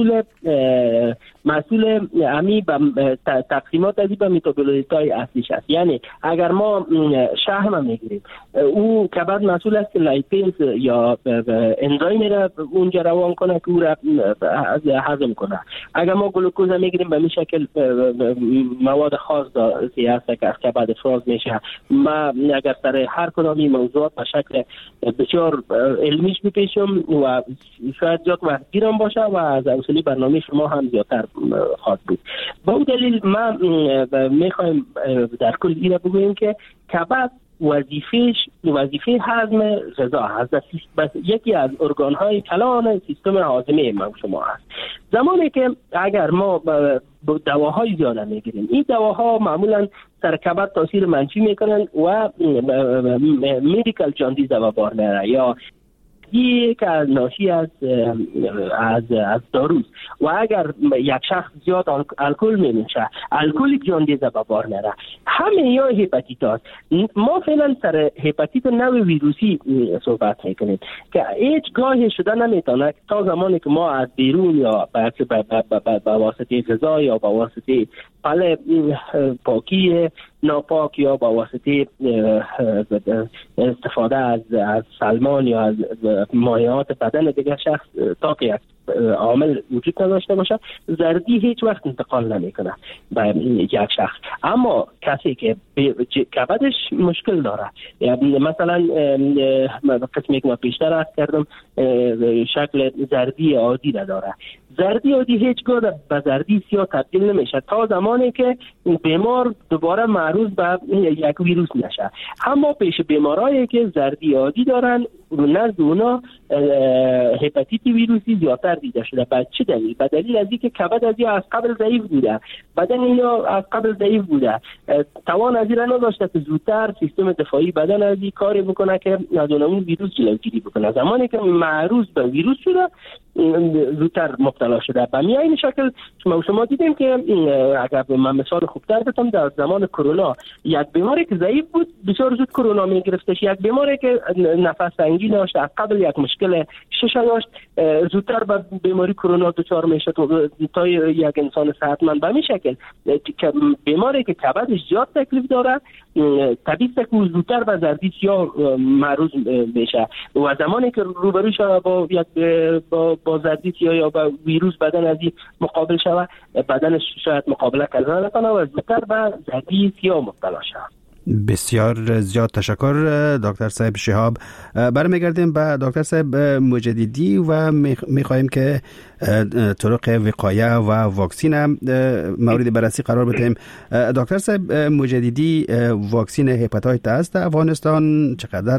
مسئول امی به تقسیمات از به متابولیت‌های اصلیش است. یعنی اگر ما شحم میگیریم، او کبد مسئول است که لیپیز یا انزایم را اونجا روان کنه که او را هضم کنه. اگر ما گلوکوز میگیریم به این شکل مواد خاص که هست که از کبد افراز میشه. ما اگر سر هر کدامی موضوعات به شکل بسیار علمیش بپیشم و شاید زیاد وقتگیرم باشه و از اصولی برنامه شما هم زیادتر خواهد بود. با اون دلیل ما میخوایم در کل اینا بگوییم که کبد وظیفه هضم غذا هست. یکی از ارگان‌های کلان سیستم هاضمه ما شما هست. زمانی که اگر ما دواهای زیاده میگیریم، این دواها معمولا سر کبد تاثیر منفی میکنن و مدیکال جاندیز به بار میاره یا یک از ناشی از داروست. و اگر یک شخص زیاد الکل می‌نوشه، الکلیک جاندیز به بار میاره. همه یا هپاتیت هست. ما فعلا سر هپاتیت نوع ویروسی صحبت میکنیم که هیچ گاهی شده نمیتونه تا زمانی که ما از بیرون یا به واسطه غذا یا به واسطه پاکی ناپاک یا با واسطه استفاده از سلمان یا از مایعات بدن دیگر شخص تا که یک عامل وجود نداشته باشه، زردی هیچ وقت انتقال نمیکنه به یک شخص. اما کسی که کبدش مشکل داره، مثلا قسمی که ما پیشتر عرض کردم شکل زردی عادی داره، زردی عادی هیچگاه به زردی سیاه تبدیل نمیشه تا زمانی که بیمار دوباره معروض به یک ویروس نشه. اما پیش بیمارایی که زردی عادی دارن نزد اونا هپاتیت ویروسی زیادتر دیده شده. به چه دلیل؟ به دلیل از اینکه کبد از قبل ضعیف بوده، بدن اینا از قبل ضعیف بوده، توان از این نداشته که زودتر سیستم دفاعی بدن از این کاری بکنه که از اون ویروس جلوگیری بکنه. زمانی که معروض به ویروس شده زودتر مبتلا شده. به این شکل شما دیدیم که اگر من مثال خوبتر بتم، در زمان کرونا یک بیماری که ضعیف بود بسیار زود کرونا میگرفتش. یک بیماری که نفس تنگی داشت، از قبل یک مشکل شش داشت، زودتر به بیماری کرونا دچار میشد تا یک انسان صحتمند. به این شکل که بیماری که کبدش زیاد تکلیف داره طبیعی است که زودتر به زردی سیاه معروض میشه و زمانی که روبرو شود با زردی سیاه یا با ویروس بدن از این مقابل شود، بدنش شاید مقابله کردن نکنه و زودتر به زردی سیاه مبتلا شود. بسیار زیاد تشکر دکتر صاحب شهاب. برمیگردیم به دکتر صاحب مجددی و میخواهیم که طرق وقایه و واکسین مورد بررسی قرار بدیم. دکتر صاحب مجددی، واکسین هپاتیت است در افغانستان چقدر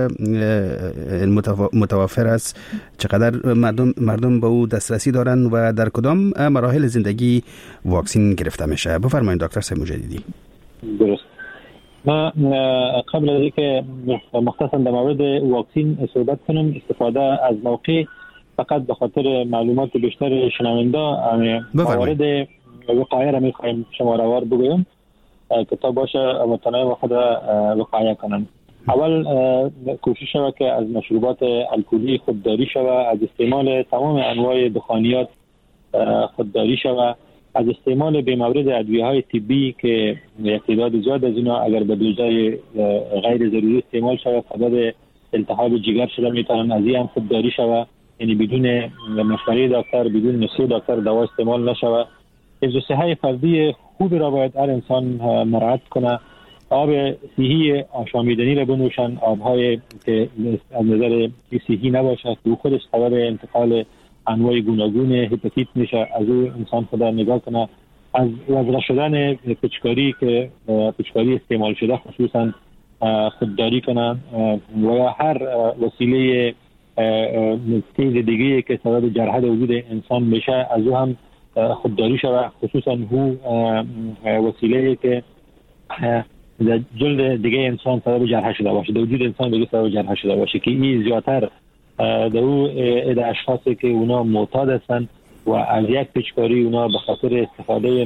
متوفر است؟ چقدر مردم به او دسترسی دارند و در کدام مراحل زندگی واکسین گرفته میشه؟ بفرمایید دکتر صاحب مجددی. درست. ما قبل از اینکه مختصراً در مورد واکسین صحبت کنم، استفاده از موقع فقط به خاطر معلومات بیشتر شنونده موارد وقایه را میخوایم شماروار بگویم که تا باشه متنای خود وقایه کنن. اول کوشش شود که از مشروبات الکلی خودداری شود، از استعمال تمام انواع دخانیات خودداری شود، از استعمال به مورد ادویه‌های طبی که تعداد زیاد از اینا اگر به دوزای غیر ضروری استعمال شود سبب التهاب جگر شده میتونن از این هم خودداری شود، یعنی بدون مشوره دکتر، بدون نصیحت دکتر دوا استعمال نشود. حفظ صحت فردی خوب را باید هر انسان مراعات کنه. آب صحی آشامیدنی را بنوشن، آب‌های که از نظر صحی نباشد که خودش سبب انتقال انواع گوناگون هپاتیت میشه، از او انسان خدا نگاه کنه. از وزرا شدن پچکاری که پچکاری استعمال شده خصوصا خودداری کنن و یا هر وسیله تیز دیگه که سبب جرحه وجود انسان میشه از او هم خودداری شود، خصوصا هو وسیله که در جلد دیگه انسان سبب جرحه شده باشه، در وجود انسان دیگه سبب جرحه شده باشه که این زیادتر در او اشخاصی که اونا معتاد هستن و از یک پچکاری اونا به خاطر استفاده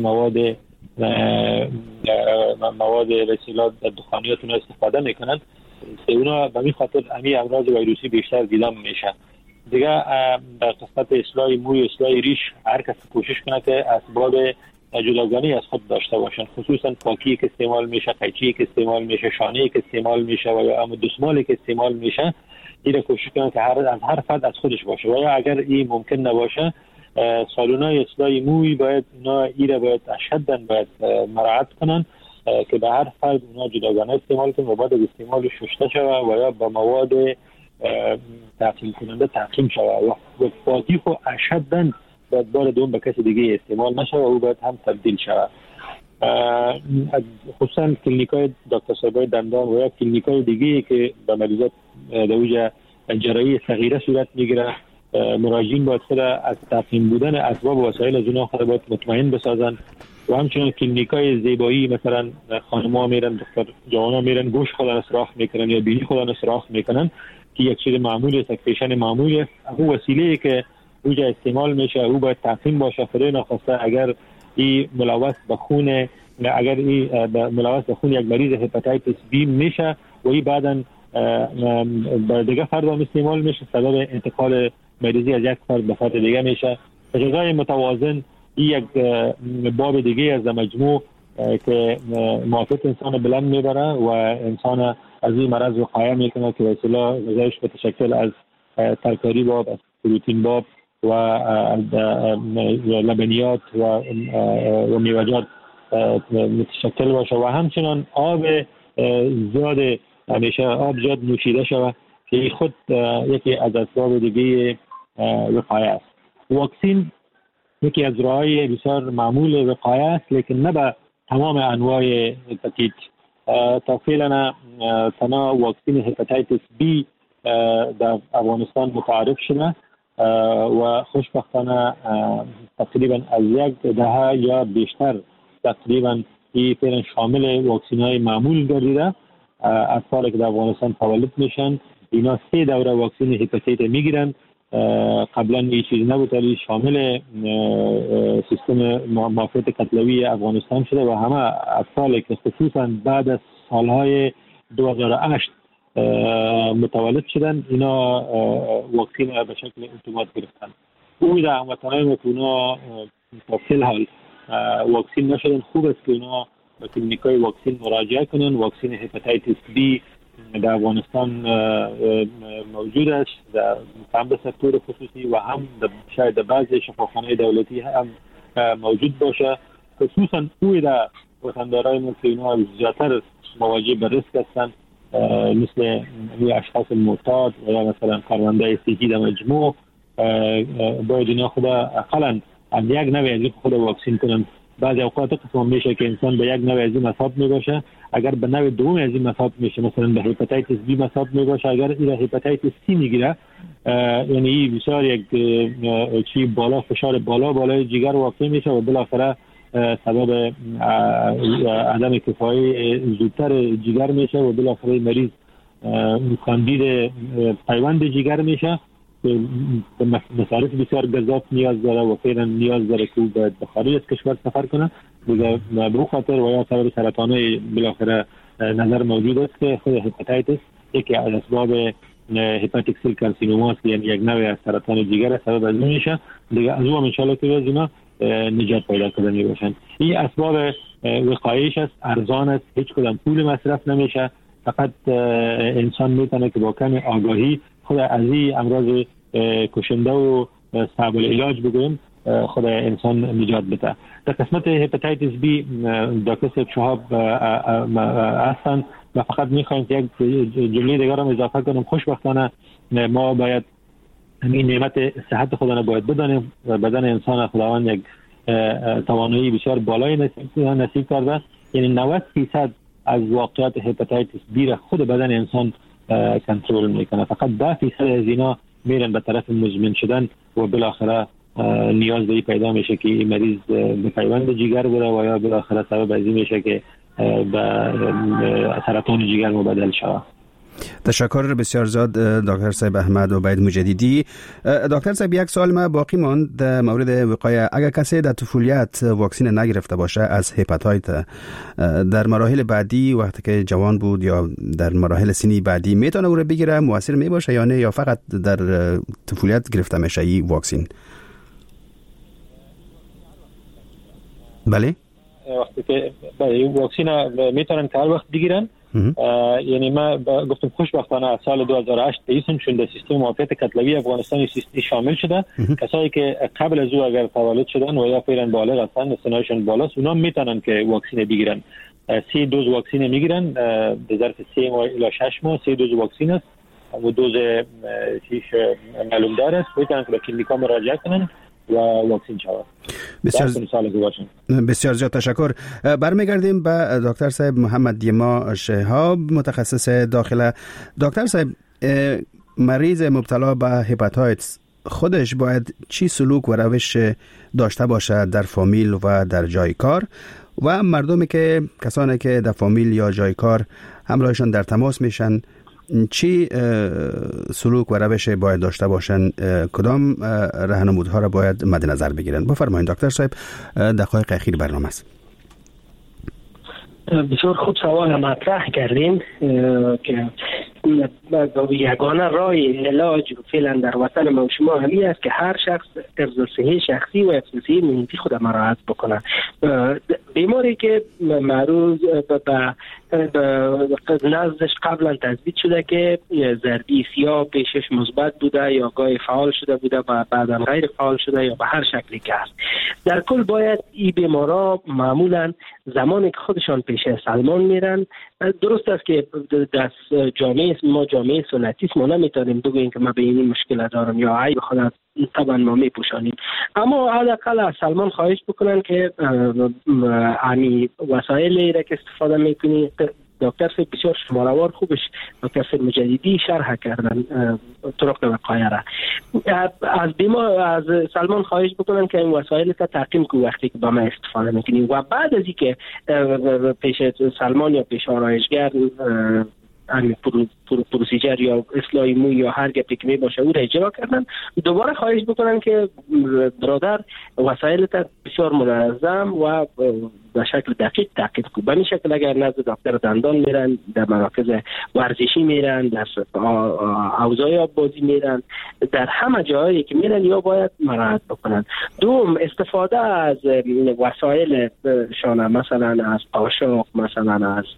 مواد رسیلات دخانیات اونا استفاده میکنن که اونا به این خاطر امی امراض ویروسی بیشتر دیدن میشه. دیگه در قسمت اصلاح موی، اصلاح ریش، هر کس کوشش کنه که اسباب جداگانه از خود داشته باشن، خصوصا پاکی که استعمال میشه، قیچی که استعمال میشه، شانه که استعمال میشه و یا دستمالی که استعمال میشه این کوشش کنه که هر فرد از خودش باشه و یا اگر این ممکن نباشه سالونای اصلاح موی باید اونا ایره باید اشداً باید مراعات کنن که به هر فرد اونا جداگانه استعمال کنن و بعد از استعمال شسته شود و یا با مواد تعقیم کننده تعقیم شود و فاتیخ و اشداً باید بار دوم به کسی دیگه استعمال نشود و او باید هم تبدیل شود. خصوصا کلینیکای دکتر صاحبای دندان و یا کلینیکای دیگه که به مریضات دوجه جراحی صغیره صورت میگیره مراجعین باید خود از تعقیم بودن اسباب و وسایل از اونها خود باید مطمئن بسازن و همچنان کلینیکای زیبایی مثلا خانم‌ها میرن، دختر جوان‌ها میرن گوش خودن سراخ میکنن یا بینی خودن سراخ میکنن که یک چیز معمولی است، یک فیشن معمولی است. او وسیله‌ای که اوجا استعمال میشه او باید تعقیم باشه، خدای نخواسته اگر این ملوث به خون یک مریض هپاتیتس بی میشه و این بعداً با دیگه فرد هم استعمال میشه، سبب انتقال مریضی از یک فرد به فرد دیگه میشه. غذای متوازن یک باب دیگه از مجموع که معافیت انسان بلند میبره و انسان از این مرض وقایه میکنه که وسیله غذایش متشکل از ترکاری باب، از پروتین باب و لبنیات و میوه‌جات متشکل باشه و همچنان آب زیاد همیشه آب زیاد نوشیده شود که خود یکی از اسباب دیگه وقایه است. واکسین یکی از راه‌های بسیار معمول وقایه است لیکن نه به تمام انواع هپاتیت. تا فعلا تنها واکسین هپاتیتس بی در افغانستان متعارف شده و خوشبختانه تقریبا از یک دهه یا بیشتر تقریبا این فعلا شامل واکسین‌های معمول گردیده. اطفالی که در افغانستان تولد میشن اینا 3 دوره واکسین هپاتیت میگیرن. قبلا این چیز نبود ولی شامل سیستم معافیت قتلوی افغانستان شده و همه اطفالی که خصوصا بعد از سالهای 2008 متولد شدن اینا واکسین به شکل اتومات گرفتن. امید هموطنان که اونا تا فی حال واکسین نشدن خوب است که اونا به کلینیکای واکسین مراجعه کنن. واکسین هپاتیتس بی در افغانستان موجود است هم به سکتور خصوصی و هم شاید بعضی شفاخانه دولتی هم موجود باشه. خصوصا اوی در وطندارای ما که اینا زیادتر مواجه به ریسک هستن مثل اشخاص معتاد و یا مثلا کارمندای صحی در مجموع باید اینا خدا اقلا از یک نوع از خود واکسین کنن. بعضی اوقات قسم میشه که انسان به یک نوع از این مصاب میباشه، اگر به نوع دوم از این مصاب میشه مثلا به هپاتیتس بی مصاب میباشه، اگر این هپاتیتس سی میگیره یعنی بسیار یک چی بالا فشار بالای جگر واقع میشه و بالاخره سبب عدم کفایی زودتر جگر میشه و بالاخره مریض کاندید پیوند جگر میشه مصارف بسیار گزاف نیاز داره و فعلا نیاز داره که به خارج از کشور سفر کنه. به این خاطر و یا سبب سرطان بالاخره نظر موجود است که خود هپاتیتس یکی از اسباب هپاتیک سیل کارسینوما است، یعنی یک نوع از سرطان جگر سبب از میشه دیگه. از اون ان شاء الله که از اینا نجات پیدا کردنی باشن. این اسباب وقایش است، ارزان است، هیچ کدام پول مصرف نمیشه. فقط انسان میتونه که با کم آگاهی خود از این امراض کشنده و صعب العلاج بگویم خود انسان نجات بده. در قسمت هپاتیتس بی دکتر شهاب هستن و فقط میخوایم یک جمله دیگر رو اضافه کنم. خوشبختانه ما باید این نعمت صحت خودمون باید بدانیم. بدن انسان خداوند یک توانایی بسیار بالای نصیب کرده، یعنی 90% از واقعات هپاتیتس بی را خود بدن انسان کنترل میکنه. فقط 10% از اینا میرن به طرف مزمن شدن و بالاخره نیاز به پیدا میشه که این مریض به پیوند جگر بره و یا بالاخره سبب از این میشه که به سرطان جگر مبدل شود. تشکر بسیار زیاد دکتر صاحب احمد عبید مجددی. دکتر صاحب یک سوال ما باقی ماند در مورد وقایه. اگر کسی در طفولیت واکسین نگرفته باشه از هپاتیت، در مراحل بعدی وقتی که جوان بود یا در مراحل سنی بعدی میتونه او رو بگیره؟ مؤثر می باشه یا نه، یا فقط در طفولیت گرفته میشه این واکسین؟ بله وقتی که واکسین میتونن که هر وقت بگیرن. یعنی ما گفتم خوشبختانه از سال 2008 تاییدشون در سیستم معافیت کتلوی افغانستان شامل شده. کسایی که قبل از او اگر تولد شدن و یا فعلا بالغ هستن، سنشون بالاست، اونا میتونن که واکسین بگیرن. 3 دوز واکسین میگیرن به ظرف 3 ماه الی 6 ماه. 3 دوز واکسین است و دوز چیش معلوم داره است. میتونن که به کلینیکا مراجعه کنن و واکسین شود. بسیار زیاد تشکر. برمیگردیم به دکتر صاحب محمد دیما شهاب، متخصص داخله. دکتر صاحب، مریض مبتلا به هپاتیتس خودش باید چی سلوک و روش داشته باشه در فامیل و در جای کار، و مردمی که کسانی که در فامیل یا جای کار همراهشان در تماس میشن چی سلوک و روش باید داشته باشن؟ کدام راهنمودها را باید مد نظر بگیرن؟ بفرمایید دکتر صاحب، دقایق اخیر برنامه است. بسیار خوب سوال مطرح کردیم که یگانه راه علاج فعلا در وطن ما و شما همین است که هر شخص حفظ صحی شخصی و حفظ صحی محیطی خود مراعات بکنه. بیماری که معروض به نزدش قبلا تثبیت شده که زردی سیاه پیشش مثبت بوده یا گاهی فعال شده بوده و بعدا غیر فعال شده یا به هر شکلی که هست، در کل باید این بیمارا معمولا زمانی که خودشان پیش سلمان میرن، درست است که دست جامعه ما جامعه سنتی است، ما نمیتونیم بگوییم که ما به این مشکل دارم یا عیب خودت طبعا ما میپوشانیم، اما حداقل از سلمان خواهش بکنن که امی وسایلی را که استفاده میکنی. دکتر صاحب بسیار شماره‌وار خوبش دکتر صاحب مجددی شرح کردن طرق وقایه را. از سلمان خواهش بکنن که این وسایل تا تعقیم کو وقتی که با ما استفاده میکنیم و بعد از اینکه پیش سلمان یا پیش آرایشگر همین پروسیجر یا اصلاح مو یا هر گپی که می باشه او را اجرا کردن، دوباره خواهش بکنن که برادر وسایل تا بسیار منظم و به شکل دقیق تعقیب کنن. به این شکل اگر نزد دکتر دندان میرن، در مراکز ورزشی میرن، در حوزه‌های آببازی میرن، در همه جایی که میرن یا باید مراعات بکنن. دوم، استفاده از وسایل شانه، مثلا از قاشق، مثلا از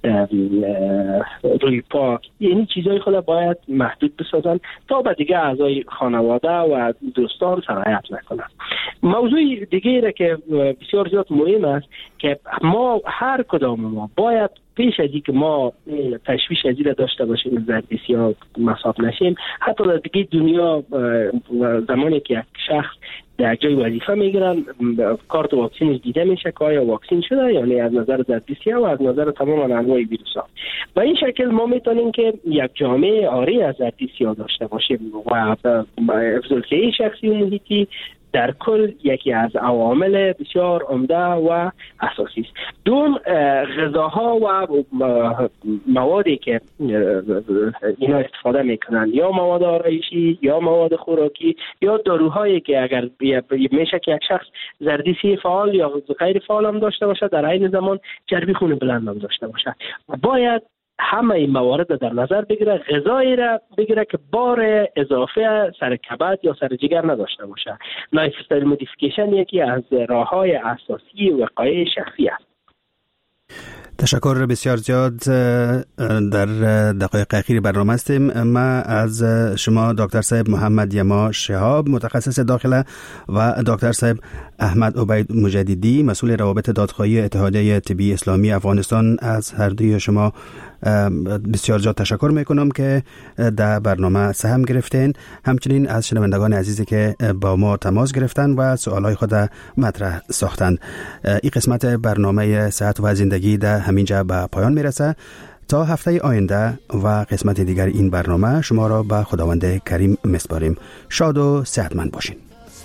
روی پاک، یعنی چیزای خود باید محدود بسازن تا به دیگه اعضای خانواده و دوستان سرایت نکنن. موضوع دیگه را که بسیار زیاد مهم است که ما هر کدام ما باید پیش از اینکه ما تشویش از این داشته باشیم زردی سیاه مصاب نشیم، حتی در دیگه دنیا زمانی که یک شخص در جای وظیفه میگیرن کارت واکسینش دیده میشه که آیا واکسین شده یا نه، از نظر زردی سیاه و از نظر تمام انواع ویروس‌ها. و این شکل ما میتونیم که یک جامعه آری از زردی سیاه داشته باشیم و حفظ صحی شخصی و محیطی در کل یکی از عوامل بسیار عمده و اساسی است. دوم، غذاها و موادی که اینا استفاده میکنن، یا مواد آرایشی یا مواد خوراکی یا داروهایی که اگر میشه که یک شخص زردی سی فعال یا غیر فعال هم داشته باشه، در عین زمان چربی خون بلند هم داشته باشه، باید همه این موارد در نظر بگیره، غذایی را بگیره که بار اضافه سر کبد یا سر جگر نداشته باشه. لایف استایل مودیفیکیشن یکی از راه‌های اساسی وقایع شخصی است. تشکر بسیار زیاد. در دقایق اخیر برنامه هستیم. ما از شما دکتر صاحب محمد یما شهاب متخصص داخله و دکتر صاحب احمد عبید مجددی مسئول روابط دادخواهی اتحادیه طبی اسلامی افغانستان، از هر دوی شما بسیار زیاد تشکر میکنم که در برنامه سهم گرفتین. همچنین از شنوندگان عزیزی که با ما تماس گرفتن و سوالای خود مطرح ساختند. این قسمت برنامه صحت و زندگی در همینجا به پایان میرسه. تا هفته آینده و قسمت دیگر این برنامه شما را به خداوند کریم میسپاریم. شاد و صحتمند باشین.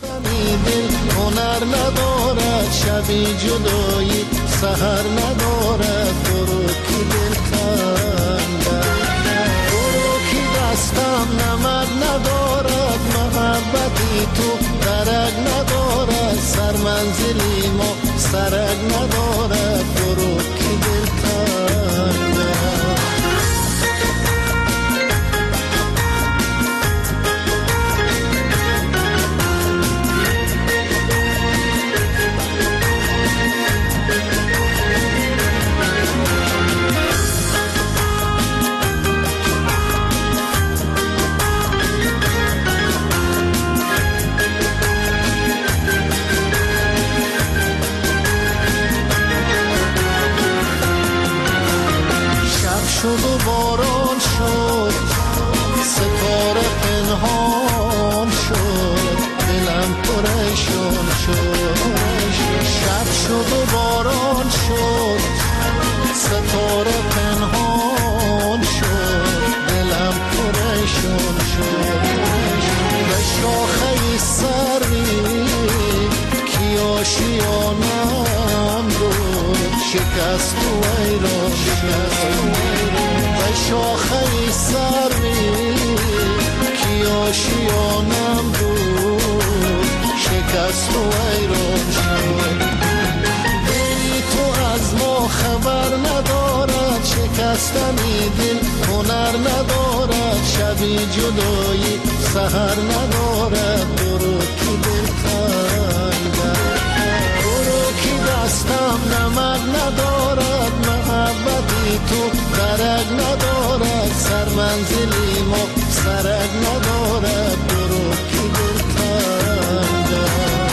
هنر ندارد شبی جدایی، سحر ندارد برو کی دل خنده، برو کی دستم نمد ندارد، محبتی تو درک ندارد، سر منزلی ما سرک ندارد، برو کی دل خنده. شد و باران شد، ستاره پنهان شد، دلم پریشان شد. شب شد و باران شد، ستاره پنهان شد، دلم پریشان شد. به شاخه سری کی آشیانم بود، شکست و ایران شد. به شاخه سری کی آشیانم بود، شکست و ایران شد. دلی تو از ما خبر ندارد، شکستنی دل هنر ندارد، شبی جدایی سحر ندارد، برو کی دل خنده، برو کی دستم نمد ندارد، محبتی تو درک ندارد، سر منزلی ما سرک ندارد، برو کی دل خنده.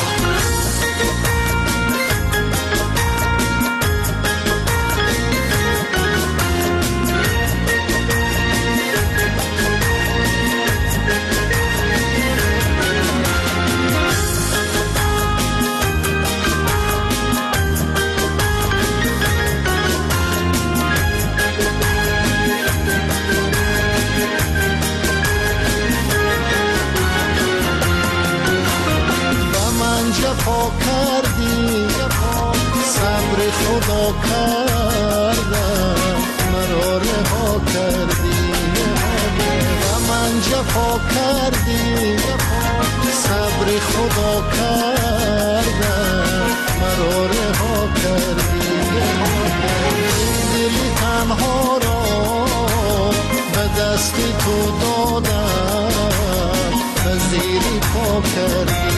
جفا کردی صبر خدا کردم، مرا رها کردی و من جفا کردی صبر خدا کردم، مرا رها کردی. دل تنها را به دست تو دادم، به زیر پا کردی.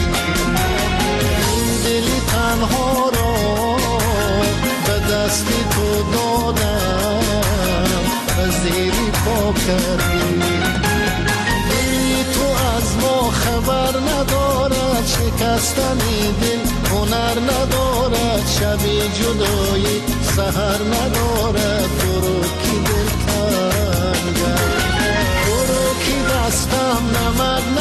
دلی تنها را به دستی تو دادم، به زیری پا کردی. دلی تو از ما خبر ندارد، شکستنی دل هنر ندارد، شبی جدایی سحر ندارد، برو کی دل خنده، برو کی دستم نمد